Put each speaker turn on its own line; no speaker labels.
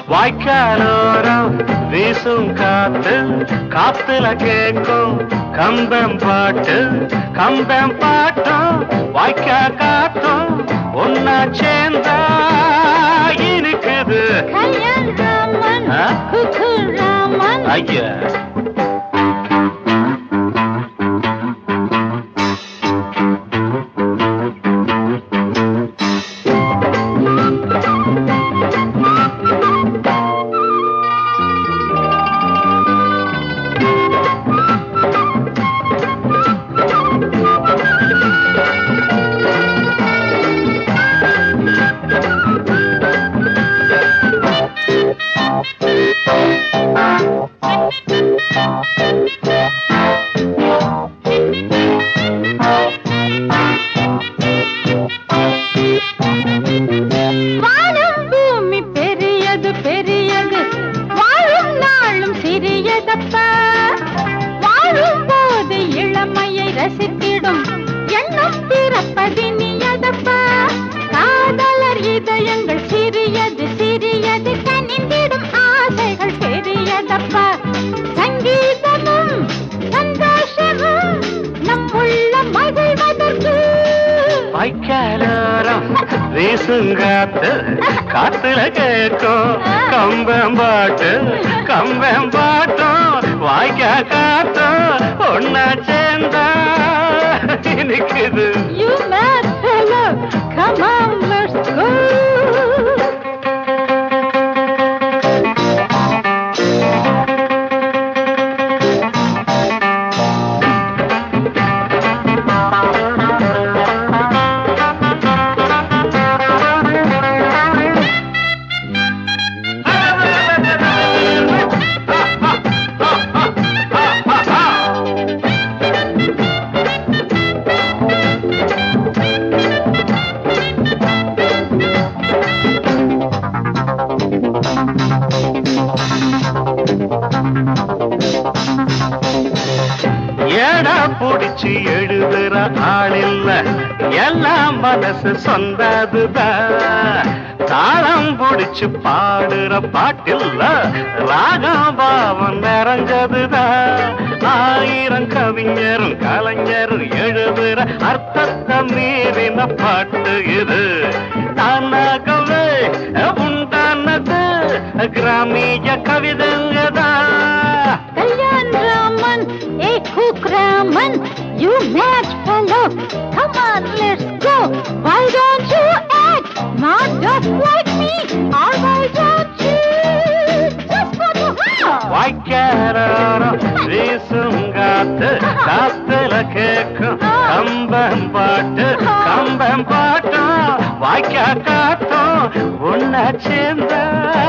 வாய்க்காலோரம் வீசும் காத்து காத்துல கேட்கும் கம்பம் பாட்டு கம்பம் பாட்டும் வாய்க்கா காத்தும் ஒன்னா சேர்ந்தா இருக்குது ஐயா வீசுங்காத்து காத்துல கேட்கும் கம்பம் பாட்டும் வாய்க்கா காத்தும் ஒன்னா சேர்ந்தா நிக்குது.
You mad fellow, come on, let's go.
ஏடா புடிச்சு எழுதுற ஆளில்ல எல்லாம் மனசு சொந்ததுதான் தாளம் புடிச்சு பாடுற பாட்டில்ல ராகம் பாவம் நிறைஞ்சதுதான் ஆயிரம் கவிஞரும் கலைஞரும் எழுதுற அர்த்தத்தை மீறின பாட்டு இது தானாகவே உண்டானது கிராமிய கவிதங்கதான்.
Raman, you mad fellow, come on, let's go. Why don't you act not just like me, or why don't you just go to hell?
வாய்க்காலோரம் வீசும் காத்து காத்துல கேட்கும் கம்பம் பாட்டும் வாய்க்கா காத்தும் ஒன்னா சேர்ந்தா